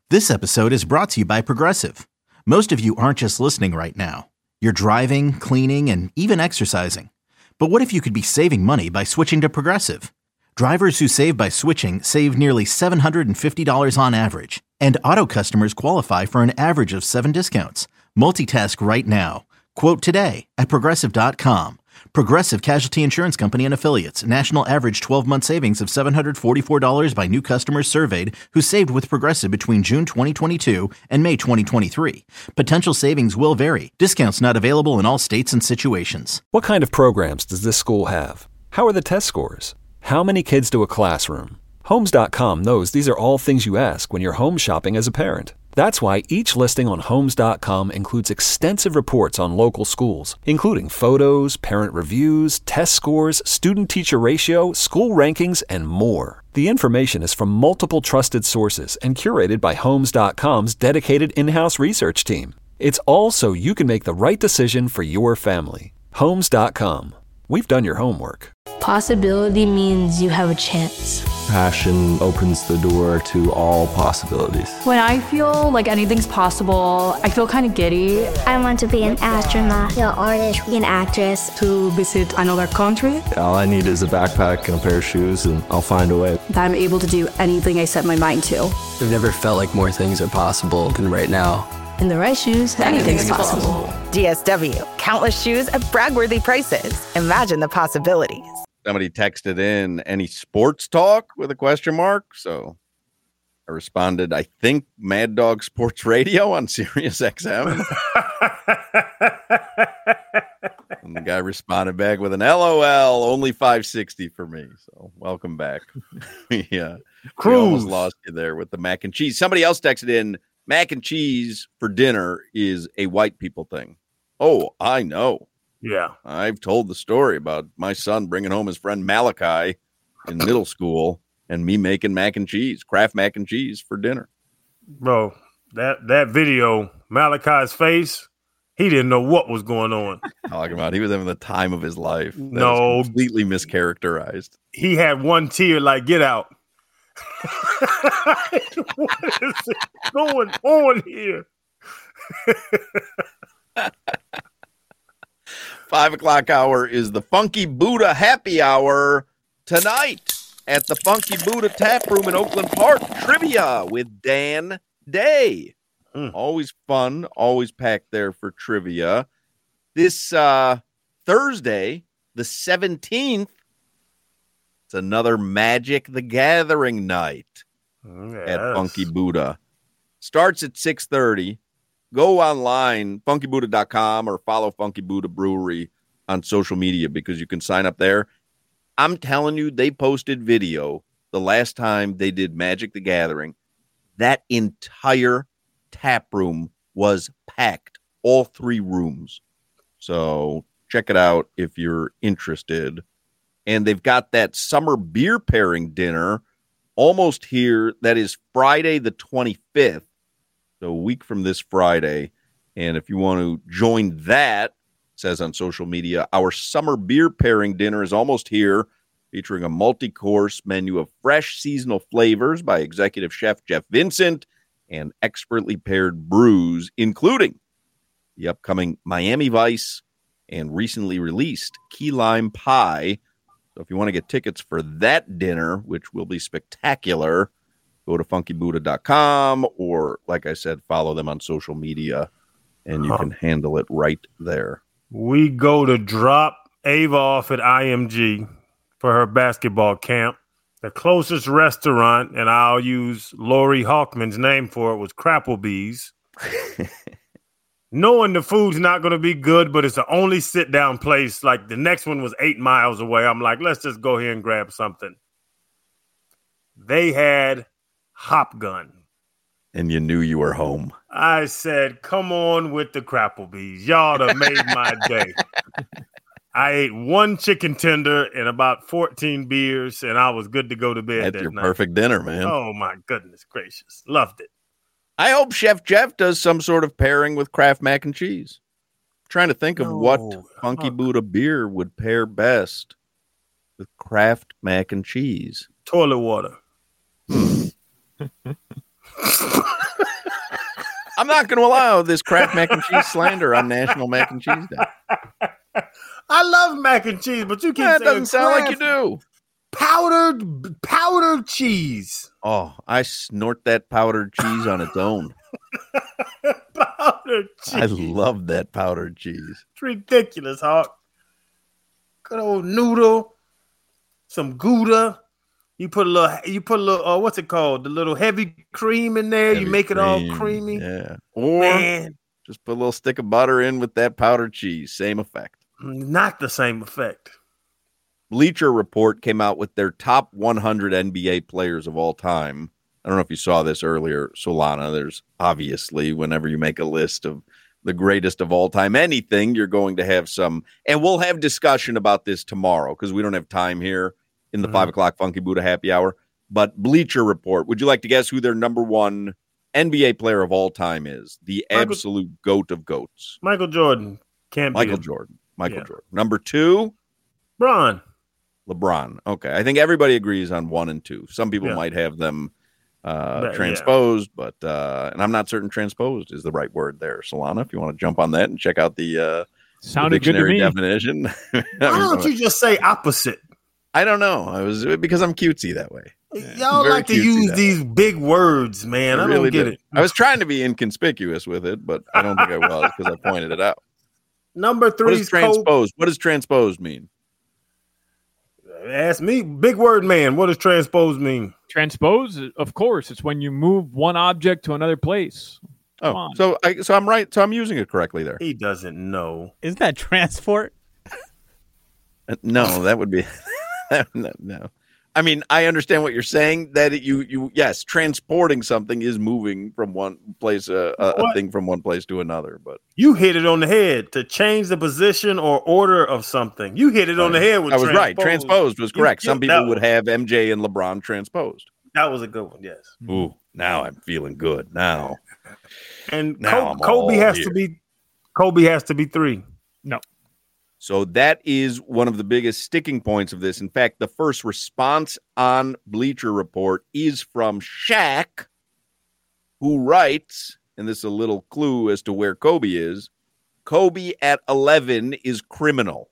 This episode is brought to you by Progressive. Most of you aren't just listening right now. You're driving, cleaning, and even exercising. But what if you could be saving money by switching to Progressive? Drivers who save by switching save nearly $750 on average. And auto customers qualify for an average of 7 discounts. Multitask right now. Quote today at Progressive.com. Progressive Casualty Insurance Company and Affiliates. National average 12-month savings of $744 by new customers surveyed who saved with Progressive between June 2022 and May 2023. Potential savings will vary. Discounts not available in all states and situations. What kind of programs does this school have? How are the test scores? How many kids do a classroom? Homes.com knows these are all things you ask when you're home shopping as a parent. That's why each listing on Homes.com includes extensive reports on local schools, including photos, parent reviews, test scores, student-teacher ratio, school rankings, and more. The information is from multiple trusted sources and curated by Homes.com's dedicated in-house research team. It's all so you can make the right decision for your family. Homes.com. We've done your homework. Possibility means you have a chance. Passion opens the door to all possibilities. When I feel like anything's possible, I feel kind of giddy. I want to be an astronaut, an artist, an actress. To visit another country. All I need is a backpack and a pair of shoes, and I'll find a way. That I'm able to do anything I set my mind to. I've never felt like more things are possible than right now. In the right shoes, anything's possible. DSW, countless shoes at brag-worthy prices. Imagine the possibilities. Somebody texted in any sports talk with a question mark. So I responded, I think Mad Dog Sports Radio on Sirius XM. And the guy responded back with an LOL, only 560 for me. So welcome back. Yeah. We almost lost you there with the mac and cheese. Somebody else texted in, mac and cheese for dinner is a white people thing. Oh, I know. Yeah. I've told the story about my son bringing home his friend Malachi in middle school and me making mac and cheese, Kraft mac and cheese for dinner. Bro, that video, Malachi's face, he didn't know what was going on. Talking about he was having the time of his life. That no. was completely mischaracterized. He had one tear like, get out. What is going on here? 5 o'clock hour is the Funky Buddha Happy Hour tonight at the Funky Buddha Tap Room in Oakland Park. Trivia with Dan Day. Always fun, always packed there for trivia. This Thursday, the 17th, it's another Magic the Gathering night at Funky Buddha. Starts at 6:30. Go online, funkybuddha.com, or follow Funky Buddha Brewery on social media because you can sign up there. I'm telling you, they posted video the last time they did Magic the Gathering. That entire tap room was packed, all 3 rooms. So check it out if you're interested. And they've got that summer beer pairing dinner almost here. That is Friday the 25th. So a week from this Friday. And if you want to join that, it says on social media, our summer beer pairing dinner is almost here, featuring a multi-course menu of fresh seasonal flavors by executive chef Jeff Vincent and expertly paired brews, including the upcoming Miami Vice and recently released Key Lime Pie. So if you want to get tickets for that dinner, which will be spectacular, go to funkybuddha.com or, like I said, follow them on social media, and you can handle it right there. We go to drop Ava off at IMG for her basketball camp. The closest restaurant, and I'll use Lori Hawkman's name for it, was Crapplebee's. Knowing the food's not going to be good, but it's the only sit-down place. Like, the next one was 8 miles away. I'm like, let's just go here and grab something. They had Hop Gun. And you knew you were home. I said, come on with the Crapplebee's. Y'all have made my day. I ate 1 chicken tender and about 14 beers, and I was good to go to bed. That's your perfect dinner, man. Oh, my goodness gracious. Loved it. I hope Chef Jeff does some sort of pairing with Kraft mac and cheese. I'm trying to think of what Funky Buddha beer would pair best with Kraft mac and cheese. Toilet water. I'm not going to allow this Kraft mac and cheese slander on National Mac and Cheese Day. I love mac and cheese, but you keep saying That doesn't sound like you do. Powdered cheese. Oh, I snort that powdered cheese on its own. Powdered cheese. I love that powdered cheese. It's ridiculous, Hawk. Good old noodle, some Gouda. You put a little. What's it called? The little heavy cream in there. You make it all creamy. Yeah. Or just put a little stick of butter in with that powdered cheese. Same effect. Not the same effect. Bleacher Report came out with their top 100 NBA players of all time. I don't know if you saw this earlier, Solana. There's obviously, whenever you make a list of the greatest of all time, anything, you're going to have some. And we'll have discussion about this tomorrow because we don't have time here in the 5 o'clock Funky Buddha happy hour. But Bleacher Report, would you like to guess who their number one NBA player of all time is? The absolute GOAT of GOATs. Michael Jordan. Michael Jordan. Number 2? LeBron. Okay. I think everybody agrees on 1 and 2. Some people might have them transposed, but and I'm not certain transposed is the right word there. Solana, if you want to jump on that and check out the sounded good to me definition. Why don't you just say opposite? I don't know. I was because I'm cutesy that way. Y'all like to use these big words, man. I really don't get it. I was trying to be inconspicuous with it, but I don't think I was because I pointed it out. Number 3 is transposed. What does transposed mean? Ask me, big word man. What does transpose mean? Transpose, of course, it's when you move one object to another place. So I'm right. So I'm using it correctly there. He doesn't know. Isn't that transport? No, that would be no. I mean, I understand what you're saying. That yes, transporting something is moving from one place, a thing from one place to another. But you hit it on the head to change the position or order of something. You hit it on the head. With I was right. Transposed was correct. Some people would have MJ and LeBron transposed. That was a good one. Yes. Ooh, now I'm feeling good. Now, and now Kobe has to be. Kobe has to be 3. No. So that is one of the biggest sticking points of this. In fact, the first response on Bleacher Report is from Shaq, who writes, and this is a little clue as to where Kobe is, Kobe at 11 is criminal.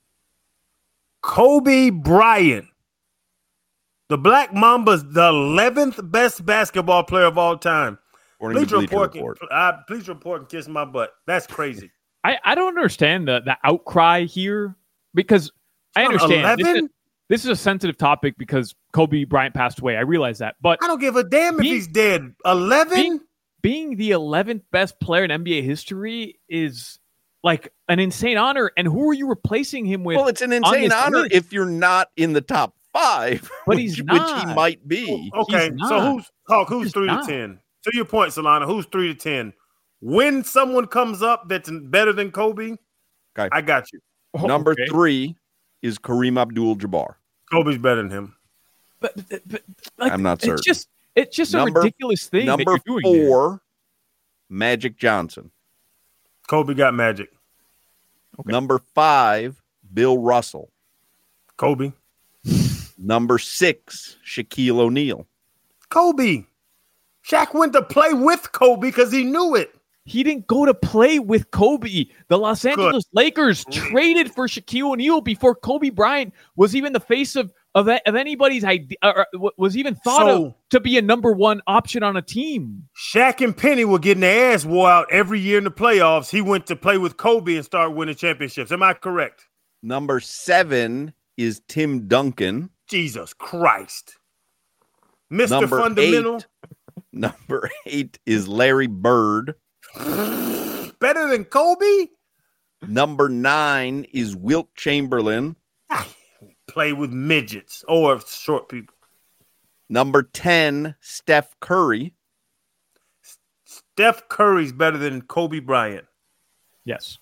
Kobe Bryant, the Black Mamba's the 11th best basketball player of all time. Bleacher Report and kiss my butt. That's crazy. I don't understand the outcry here because I understand this is a sensitive topic because Kobe Bryant passed away. I realize that, but I don't give a damn if he's dead. 11? Being the 11th best player in NBA history is like an insane honor. And who are you replacing him with? Well, it's an insane honor if you're not in the top 5, but he's not. Which he might be. Okay, so who's 3 to 10? To your point, Solana, who's 3 to 10? When someone comes up that's better than Kobe, okay. I got you. Number 3 is Kareem Abdul-Jabbar. Kobe's better than him. But like, I'm not certain. It's just a ridiculous thing. Number 4, Magic Johnson. Kobe got Magic. Okay. Number 5, Bill Russell. Kobe. Number 6, Shaquille O'Neal. Kobe. Shaq went to play with Kobe because he knew it. He didn't go to play with Kobe. The Los Angeles Lakers traded for Shaquille O'Neal before Kobe Bryant was even the face of anybody's idea, or was even thought of to be a number 1 option on a team. Shaq and Penny were getting their ass wore out every year in the playoffs. He went to play with Kobe and start winning championships. Am I correct? Number 7 is Tim Duncan. Jesus Christ. Mr. Fundamental. Number 8 is Larry Bird. Better than Kobe? Number 9 is Wilt Chamberlain. Play with midgets or short people. Number 10, Steph Curry. Steph Curry's better than Kobe Bryant. Yes.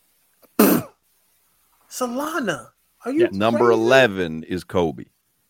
Solana, are you Number 11 is Kobe.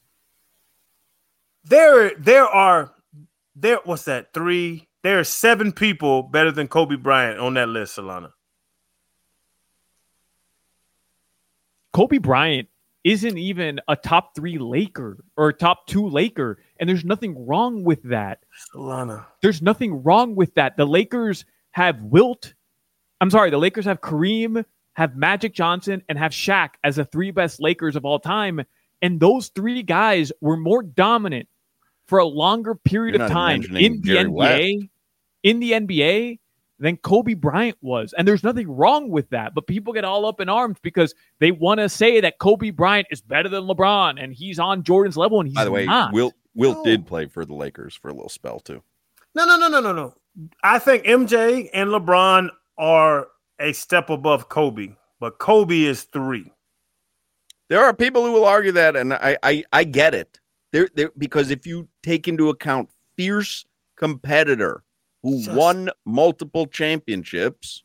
There what's that? 3. There are 7 people better than Kobe Bryant on that list, Solana. Kobe Bryant isn't even a top 3 Laker or a top 2 Laker. And there's nothing wrong with that. Solana. There's nothing wrong with that. The Lakers have Wilt. I'm sorry. The Lakers have Kareem, have Magic Johnson, and have Shaq as the 3 best Lakers of all time. And those 3 guys were more dominant for a longer period of time in the NBA than Kobe Bryant was. And there's nothing wrong with that. But people get all up in arms because they want to say that Kobe Bryant is better than LeBron and he's on Jordan's level, and he's not. By the way, not. Wilt did play for the Lakers for a little spell too. No. I think MJ and LeBron are a step above Kobe, but Kobe is 3. There are people who will argue that, and I get it. Because if you take into account fierce competitor who won multiple championships,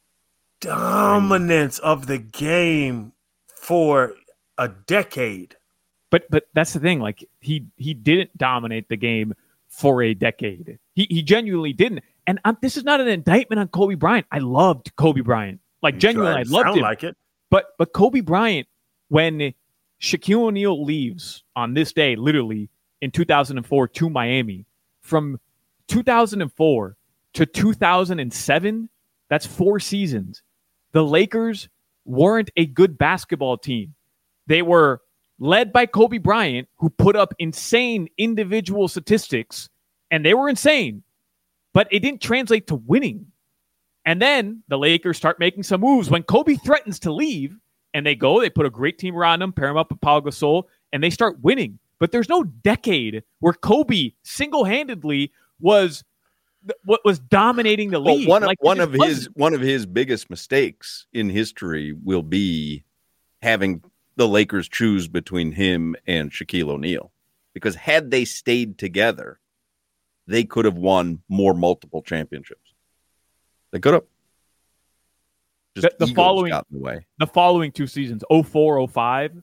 dominance of the game for a decade. But that's the thing. Like he didn't dominate the game for a decade. He genuinely didn't. And this is not an indictment on Kobe Bryant. I loved Kobe Bryant. Like genuinely, I loved him. Like it. But Kobe Bryant, when Shaquille O'Neal leaves on this day, literally in 2004 to Miami, from 2004 to 2007, that's 4 seasons. The Lakers weren't a good basketball team. They were led by Kobe Bryant, who put up insane individual statistics, and they were insane, but it didn't translate to winning. And then the Lakers start making some moves when Kobe threatens to leave. And they put a great team around him, pair him up with Pau Gasol, and they start winning. But there's no decade where Kobe single-handedly was what was dominating the league. One of his biggest mistakes in history will be having the Lakers choose between him and Shaquille O'Neal. Because had they stayed together, they could have won more multiple championships. They could have. The following 2 seasons, 04-05,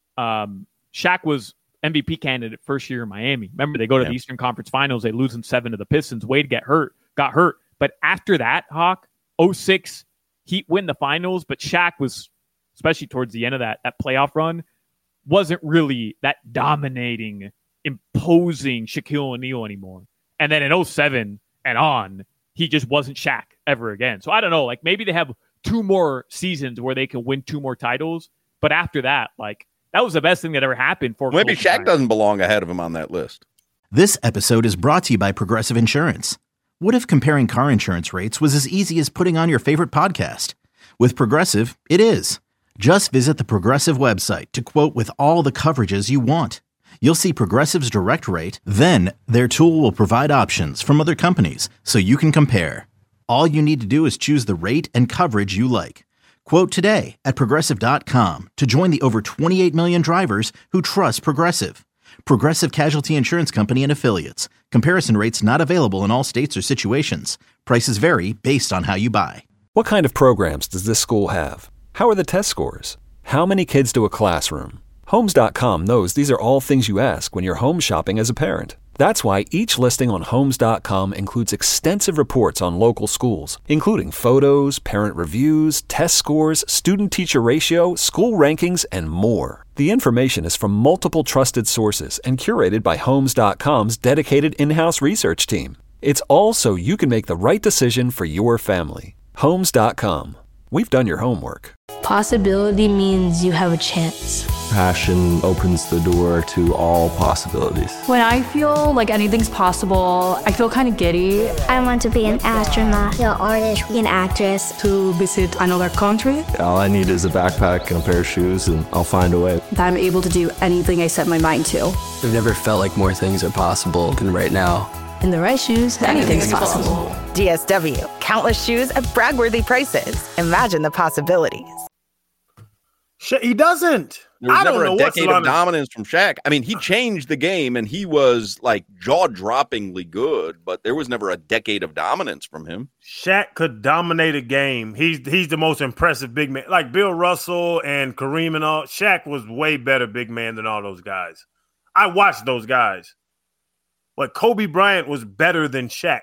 Shaq was MVP candidate first year in Miami. Remember, they go to the Eastern Conference Finals. They lose in 7 to the Pistons. Wade got hurt. But after that, Hawk, 06, Heat win the finals. But Shaq was, especially towards the end of that playoff run, wasn't really that dominating, imposing Shaquille O'Neal anymore. And then in 07 and on, he just wasn't Shaq ever again. So I don't know. Like maybe they have 2 more seasons where they can win 2 more titles. But after that, like that was the best thing that ever happened for maybe Shaq Bryant. Doesn't belong ahead of him on that list. This episode is brought to you by Progressive Insurance. What if comparing car insurance rates was as easy as putting on your favorite podcast? With Progressive, it is. Just visit the Progressive website to quote with all the coverages you want. You'll see Progressive's direct rate, then their tool will provide options from other companies so you can compare. All you need to do is choose the rate and coverage you like. Quote today at Progressive.com to join the over 28 million drivers who trust Progressive. Progressive Casualty Insurance Company and Affiliates. Comparison rates not available in all states or situations. Prices vary based on how you buy. What kind of programs does this school have? How are the test scores? How many kids do a classroom? Homes.com knows these are all things you ask when you're home shopping as a parent. That's why each listing on Homes.com includes extensive reports on local schools, including photos, parent reviews, test scores, student-teacher ratio, school rankings, and more. The information is from multiple trusted sources and curated by Homes.com's dedicated in-house research team. It's all so you can make the right decision for your family. Homes.com. We've done your homework. Possibility means you have a chance. Passion opens the door to all possibilities. When I feel like anything's possible, I feel kind of giddy. I want to be an astronaut, an artist, an actress. To visit another country. All I need is a backpack and a pair of shoes, and I'll find a way. That I'm able to do anything I set my mind to. I've never felt like more things are possible than right now. In the right shoes, anything's possible. DSW, countless shoes at brag-worthy prices. Imagine the possibilities. He doesn't. There was never a decade of dominance from Shaq. I mean, he changed the game, and he was like jaw-droppingly good, but there was never a decade of dominance from him. Shaq could dominate a game. He's the most impressive big man. Like Bill Russell and Kareem and all. Shaq was way better big man than all those guys. I watched those guys. But Kobe Bryant was better than Shaq.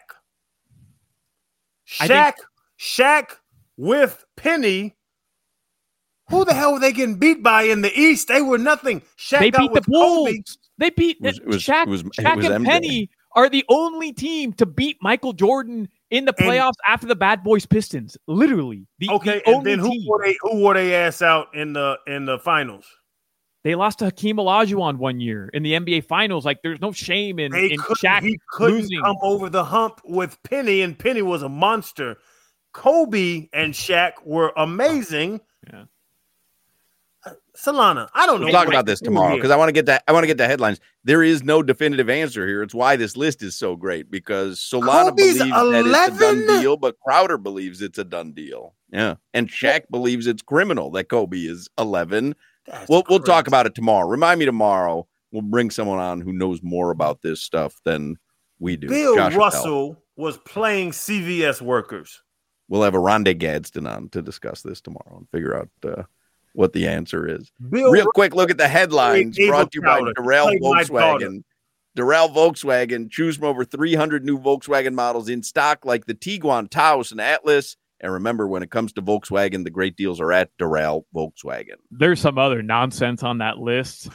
Shaq with Penny Who the hell were they getting beat by in the East? They were nothing. Shaq They beat the Bulls. Kobe. They beat Shaq and Penny are the only team to beat Michael Jordan in the playoffs after the Bad Boys Pistons. Literally, the and then who wore they ass out in the finals? They lost to Hakeem Olajuwon one year in the NBA Finals. Like, there's no shame in Shaq he couldn't losing. come over the hump with Penny, and Penny was a monster. Kobe and Shaq were amazing. Yeah. Solana, I don't know. We'll talk about this tomorrow because I want to get the headlines. There is no definitive answer here. It's why this list is so great because Solana believes that it's a done deal, but Crowder believes it's a done deal. Yeah, and Shaq believes it's criminal that Kobe is 11. We'll talk about it tomorrow. Remind me tomorrow. We'll bring someone on who knows more about this stuff than we do. Bill Russell was playing CVS workers. We'll have a Rondé Gadsden on to discuss this tomorrow and figure out what the answer is. Real quick, look at the headlines brought to you by Durrell Volkswagen. Durrell Volkswagen. Choose from over 300 new Volkswagen models in stock like the Tiguan, Taos, and Atlas. And remember, when it comes to Volkswagen, the great deals are at Durrell Volkswagen. There's some other nonsense on that list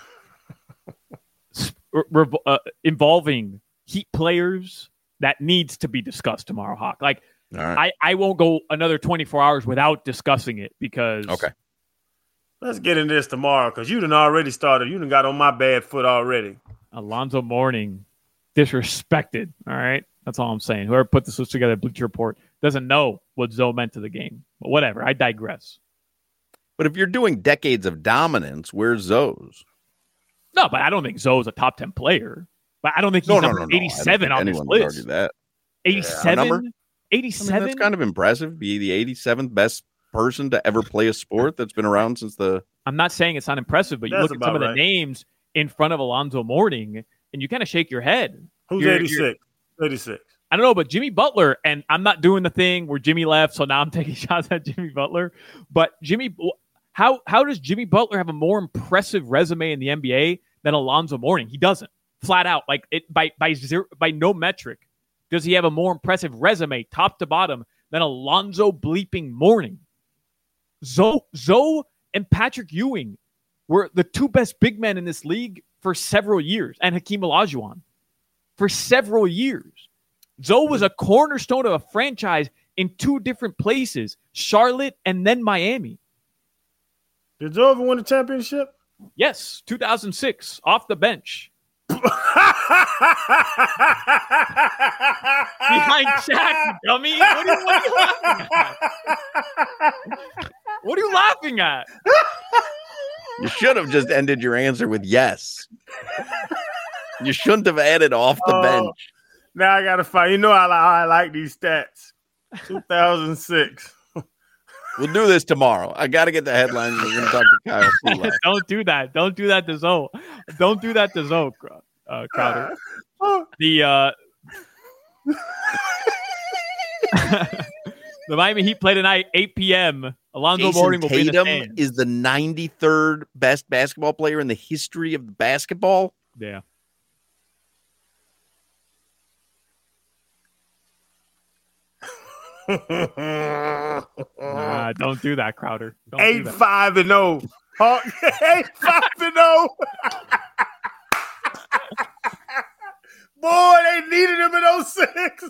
involving Heat players that needs to be discussed tomorrow, Hawk. Like, right. I won't go another 24 hours without discussing it because... Okay. Let's get into this tomorrow because you done already started. You done got on my bad foot already. Alonzo Mourning disrespected, all right? That's all I'm saying. Whoever put this list together, Bleacher Report, doesn't know what Zoe meant to the game. But whatever, I digress. But if you're doing decades of dominance, where's Zoe's? No, but I don't think Zoe's a top 10 player. But I don't think he's number 87 on this list. Argue that. 87? 87? I mean, that's kind of impressive. Be the 87th best person to ever play a sport that's been around since the... I'm not saying it's not impressive, but you look at some of the names in front of Alonzo Mourning, and you kind of shake your head. Who's 86? 86. I don't know, but Jimmy Butler, and I'm not doing the thing where Jimmy left, so now I'm taking shots at Jimmy Butler. But how does Jimmy Butler have a more impressive resume in the NBA than Alonzo Mourning? He doesn't. Flat out. Like, by no metric does he have a more impressive resume, top to bottom, than Alonzo bleeping Mourning. Zoe and Patrick Ewing were the two best big men in this league for several years, and Hakeem Olajuwon for several years. Zoe was a cornerstone of a franchise in two different places, Charlotte and then Miami. Did Zoe ever win a championship? Yes, 2006, off the bench. Behind Shaq, dummy. What are you laughing at? You should have just ended your answer with yes. You shouldn't have added off the bench. Now I got to find. You know I like these stats. 2006. We'll do this tomorrow. I got to get the headlines. We're going to talk to Kyle Fulak. Don't do that. Don't do that to Zoe. Don't do that to Zoe, Crowder. The Miami Heat play tonight, 8 p.m. Alonzo Mourning will be in the stands. Is the 93rd best basketball player in the history of basketball. Yeah. Don't do that, Crowder. 8-5-0. 8-5-0. Boy, they needed him in 06.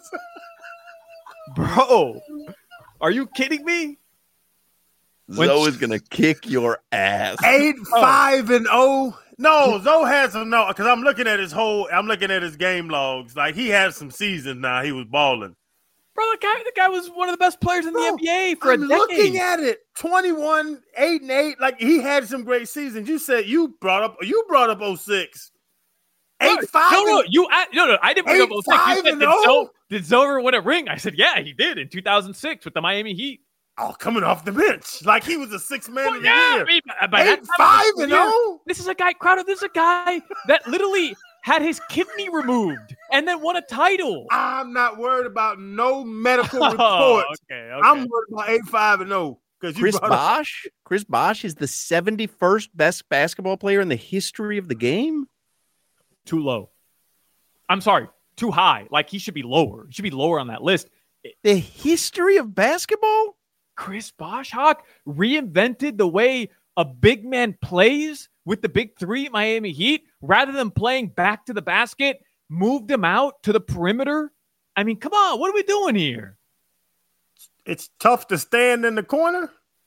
Bro, are you kidding me? Zoe is gonna kick your ass. 8-5-0. No, Zoe has some because I'm looking at his game logs. Like he has some seasons now. He was balling. Bro, the guy was one of the best players in the NBA for a decade. Looking at it, 21, 8-8. Like he had some great seasons. You said you brought up 06. 8-5. No. I didn't bring up 06. You said, did Zoe win a ring? I said, yeah, he did in 2006 with the Miami Heat. Oh, coming off the bench. Like he was a sixth man of the year. I mean, 8-5-0. This is a guy, Crowder. This is a guy that literally had his kidney removed and then won a title. I'm not worried about no medical reports. Okay. I'm worried about 8-5-0. Chris Bosh is the 71st best basketball player in the history of the game. Too low. I'm sorry. Too high. Like he should be lower. He should be lower on that list. The history of basketball? Chris Boshak reinvented the way a big man plays with the big three Miami Heat rather than playing back to the basket, moved him out to the perimeter. I mean, come on, what are we doing here? It's tough to stand in the corner.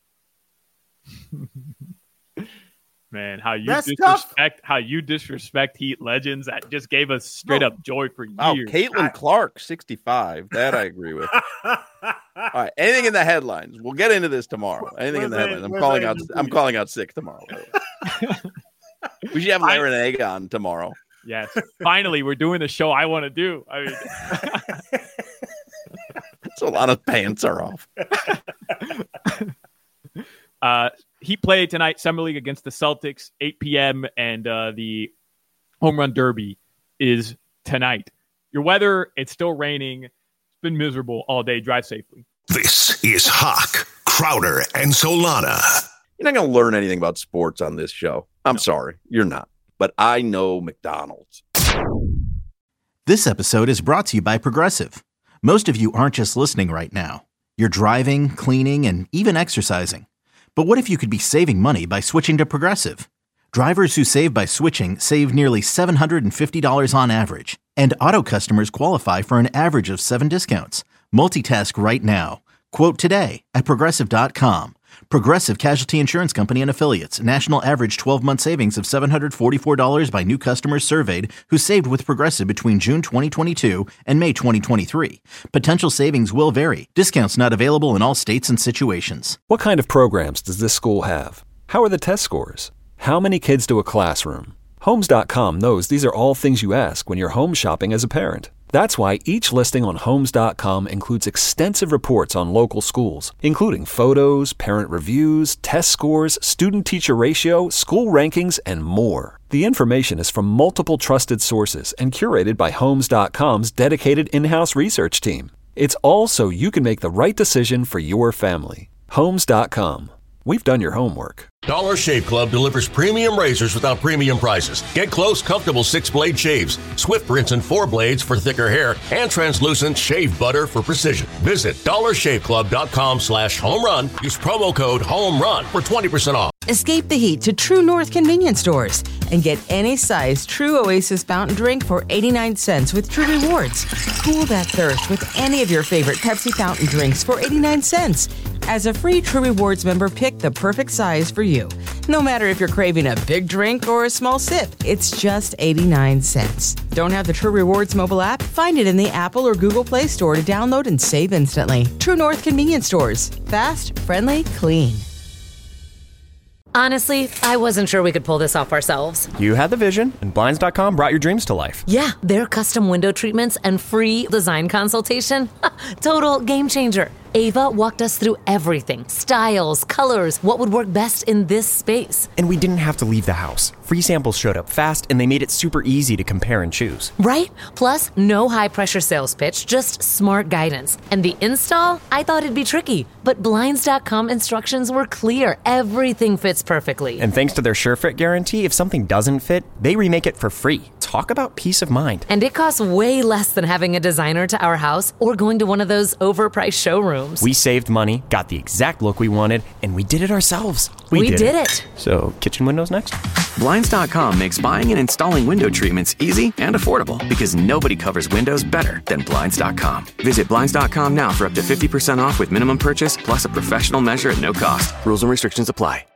Man, how you disrespect Heat legends. That just gave us straight up joy for years. Oh, Caitlin Clark, 65. That I agree with. All right, anything in the headlines? We'll get into this tomorrow. Anything in the headlines? I'm calling out sick tomorrow. We should have Larry and Egg on tomorrow. Yes. Finally, we're doing the show I want to do. I mean, so a lot of pants are off. Heat play tonight, Summer League against the Celtics, 8 p.m., and the Home Run Derby is tonight. Your weather, it's still raining. It's been miserable all day. Drive safely. This is Hawk, Crowder, and Solana. You're not going to learn anything about sports on this show. I'm sorry. You're not. But I know McDonald's. This episode is brought to you by Progressive. Most of you aren't just listening right now. You're driving, cleaning, and even exercising. But what if you could be saving money by switching to Progressive? Drivers who save by switching save nearly $750 on average. And auto customers qualify for an average of 7 discounts. Multitask right now. Quote today at Progressive.com. Progressive Casualty Insurance Company and Affiliates. National average 12-month savings of $744 by new customers surveyed who saved with Progressive between June 2022 and May 2023. Potential savings will vary. Discounts not available in all states and situations. What kind of programs does this school have? How are the test scores? How many kids do a classroom? Homes.com knows these are all things you ask when you're home shopping as a parent. That's why each listing on Homes.com includes extensive reports on local schools, including photos, parent reviews, test scores, student-teacher ratio, school rankings, and more. The information is from multiple trusted sources and curated by Homes.com's dedicated in-house research team. It's all so you can make the right decision for your family. Homes.com. We've done your homework. Dollar Shave Club delivers premium razors without premium prices. Get close, comfortable 6-blade shaves, swift rinse and 4 blades for thicker hair, and translucent shave butter for precision. Visit dollarshaveclub.com/homerun. Use promo code HOMERUN for 20% off. Escape the heat to True North convenience stores and get any size True Oasis fountain drink for 89 cents with True Rewards. Cool that thirst with any of your favorite Pepsi fountain drinks for 89 cents. As a free True Rewards member, pick the perfect size for you. No matter if you're craving a big drink or a small sip, it's just 89 cents. Don't have the True Rewards mobile app? Find it in the Apple or Google Play Store to download and save instantly. True North convenience stores. Fast, friendly, clean. Honestly, I wasn't sure we could pull this off ourselves. You had the vision, and Blinds.com brought your dreams to life. Yeah, their custom window treatments and free design consultation. Total game changer. Ava walked us through everything. Styles, colors, what would work best in this space. And we didn't have to leave the house. Free samples showed up fast, and they made it super easy to compare and choose. Right? Plus, no high-pressure sales pitch, just smart guidance. And the install? I thought it'd be tricky, but Blinds.com instructions were clear. Everything fits perfectly. And thanks to their SureFit guarantee, if something doesn't fit, they remake it for free. Talk about peace of mind. And it costs way less than having a designer to our house or going to one of those overpriced showrooms. We saved money, got the exact look we wanted, and we did it ourselves. We did it. So, kitchen windows next? Blinds.com makes buying and installing window treatments easy and affordable because nobody covers windows better than Blinds.com. Visit Blinds.com now for up to 50% off with minimum purchase plus a professional measure at no cost. Rules and restrictions apply.